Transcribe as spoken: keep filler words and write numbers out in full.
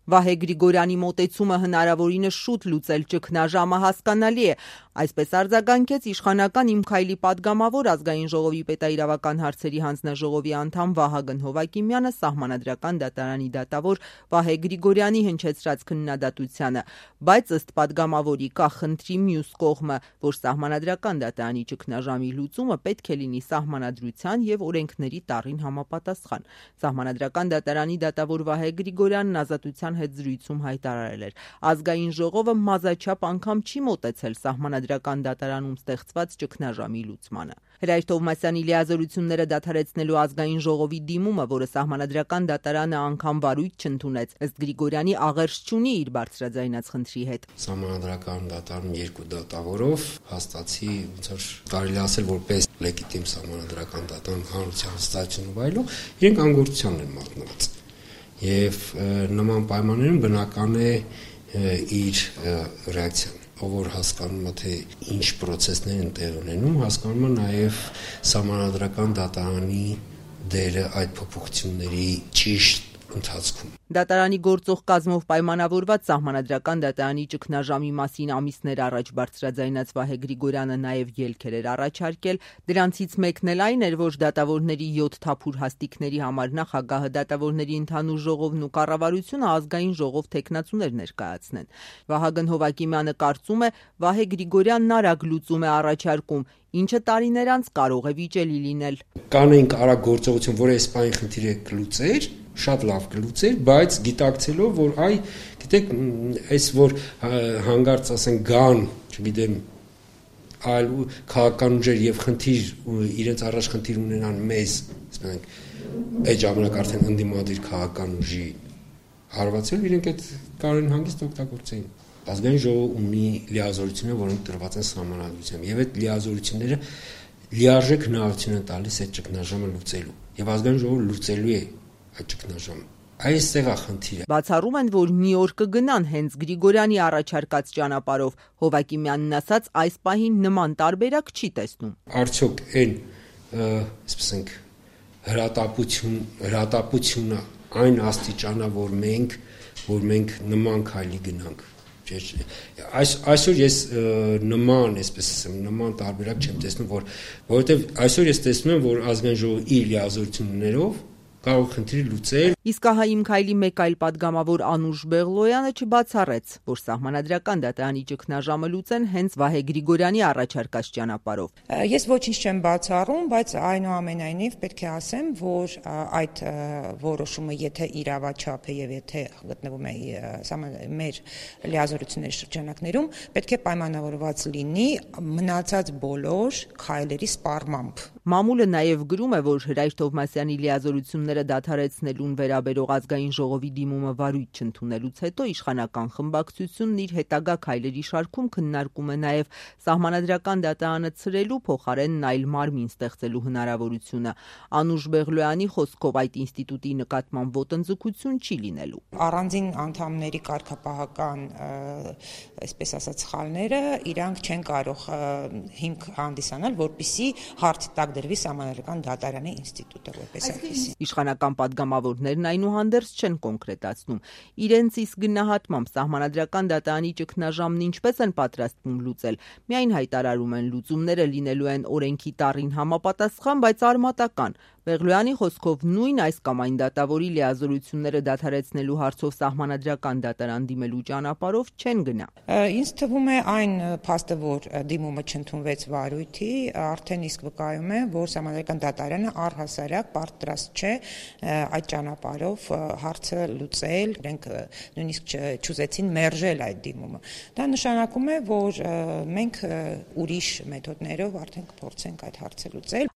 Վահե Գրիգորյանի մոտեցումը հնարավորինս շուտ լուծել ճգնաժամը հասկանալի է, այսպես արձագանքեց իշխանական Իմ քայլի падգամավոր ազգային ժողովի պետաիրավական հարցերի հանձնաժողովի անդամ Վահագն Հովակիմյանը Սահմանադրական դատարանի դատավոր Վահե Գրիգորյանի հնչեցրած քննադատությանը, բայց ըստ падգամավորի կա խնդրի մյուս կողմը, որ Սահմանադրական դատարանի ճգնաժամի լուծումը պետք է լինի Սահմանադրության եւ օրենքների տառին համապատասխան։ Սահմանադրական դատարանի դատավոր Վահե Գրիգորյանն ազատության հետ զրույցում հայտարարել էր. ազգային ժողովը մազաչափ անգամ չի մոտեցել Սահմանադրական դատարանում ստեղծված ճգնաժամի լուծմանը։ Հրայր Թովմասյանի լիազորությունները դադարեցնելու ազգային ժողովի դիմումը, որը Սահմանադրական դատարանը անգամ վարույթ չընդունեց, ըստ Գրիգորյանի աղերս չունի իր բարձրաձայնած խնդրի հետ։ Սահմանադրական դատարանում երկու դատավորով հաստատի, ոնց որ կարելի ասել, որպես լեգիտիմ Սահմանադրական դատարան հանրության հստակություն ու այլն, իրենք անգործության են մատնված։ Եվ նման պայմաններում բնական է իր ռեակցիան, ով որ հասկանում է, թե ինչ պրոցեսներ են տեղ ունենում, հասկանում է նաև Սահմանադրական դատարանի դերը այդ փոփոխությունների ճիշտ ընթացքում։ Դատարանի գործող կազմով պայմանավորված Սահմանադրական դատարանի ճգնաժամի մասին ամիսներ առաջ բարձրաձայնած Վահե Գրիգորյանը նաև ելքեր էր առաջարկել, դրանցից մեկն էլ այն էր, որ դատավորների յոթ թափուր հաստիքների համար նախագահը, դատավորների ընդհանուր ժողովն ու կառավարությունը ազգային ժողով թեկնածուներ ներկայացնեն։ Վահագն Հովակիմյանը կարծում է, Վահե Գրիգորյանն արագ լուծում է առաջարկում, ինչը տարիներ անց կարող է վիճելի լինել։ Կանենք արագ գործողություն, որ այս բանի խնդիրը կլուծեր, շատ լավ կլուծեր, բայց գիտակցելով, որ այ, գիտեք, այս որ հանգարց ասեն գան, չգիտեմ, այլ քաղաքական ուժեր եւ խնդիր իրենց առաջ խնդիր ունենան մեզ, ասենք, այդ ժամանակ արդեն ընդդիմադիր քաղաքական ուժի հարվածել, իրենք այդ կարեն հանգիստ օգտագործեին։ Ազգային ժողովը ունի լիազորություններ, որոնք տրված են Սահմանադրությամբ, եւ այդ լիազորությունները լիարժեք հնարավորություն են տալիս այդ ճգնաժամը լուծելու, եւ ազգային ժողովը լուծելու է այդ ճգնաժամը։ Այստեղ է խնդիրը։ Բացառում են, որ մի օր կգնան հենց Գրիգորյանի առաջարկած ճանապարհով, Հովակիմյանն ասաց, այս պահին նման տարբերակ չի տեսնում։ Արդյոք այն, ասենք, հրատապություն, հրատապությունը այն աստիճանա, որ մենք, որ մենք նման քայլի գնանք։ Այս այսօր ես նման, այսպես ասեմ, նման տարբերակ չեմ տեսնում, որ որովհետև այսօր ես տեսնում եմ, որ ազգային ժողովը իր լիազորություններով կարող խնդիրը լուծել։ Իսկ ահա Իմ քայլի մեկ այլ падգամավոր Անուշ Բեղլոյանը չբացառեց, որ Սահմանադրական դատարանի ճգնաժամը լուծեն հենց Վահե Գրիգորյանի առաջարկած ճանապարհով։ Ես ոչինչ չեմ բացառում, բայց այնուամենայնիվ պետք է ասեմ, որ այդ որոշումը, եթե իրավաչափ է եւ եթե գտնվում է մեր լիազորությունների շրջանակներում, պետք է պայմանավորված լինի մնացած բոլոր քայլերի սպառմամբ։ Մամուլը նաև գրում է, որ Հրայր Թովմասյանի լիազորությունները դադարեցնելուն վերաբերող ազգային ժողովի դիմումը վարույթ չընդունելուց հետո իշխանական խմբակցությունն իր հետագա քայլերի շարքում քննարկում է նաև Սահմանադրական դատարանը ցրելու փոխարեն այլ մարմին ստեղծելու հնարավորությունը։ Անուշ Բեղլոյանի խոսքով այդ ինստիտուտի նկատմամբ ոտնձգություն չի լինելու։ Առանձին անդամների կարգապահական, այսպես ասած, սխալները իրանք չեն կարող հիմք հանդիսանալ, որպեսզի հարց տակ դրվի Սահմանադրական դատարանի ինստիտուտը որպես այդպիսի։ Իշխանական падգամավորներն այնուհանդերձ չեն կոնկրետացնում իրենց իսկ գնահատմամբ Սահմանադրական դատարանի ճգնաժամն ինչպես են պատրաստվում լուծել։ Միայն հայտարարում են լուծումները լինելու են օրենքի տառին համապատասխան, բայց արմատական։ Բեղլոյանի խոսքով նույն այս կամ այն դատավորի լիազորությունները դադարեցնելու հարցով Սահմանադրական դատարան դիմելու ճանապարհով չեն գնա։ Ինձ թվում է այն փաստը, որ դիմումը չընդունվեց վարույթի, արդեն իսկ վկայում է, որ Սահմանադրական դատարանը առհասարակ պատրաստ չէ այդ ճանապարհով հարցը լուծել, իրենք նույնիսկ չուզեցին մերժել այդ դիմումը։ Դա նշանակում է, որ մենք ուրիշ մեթոդներով արդեն կփորձենք այդ հարցը լուծել։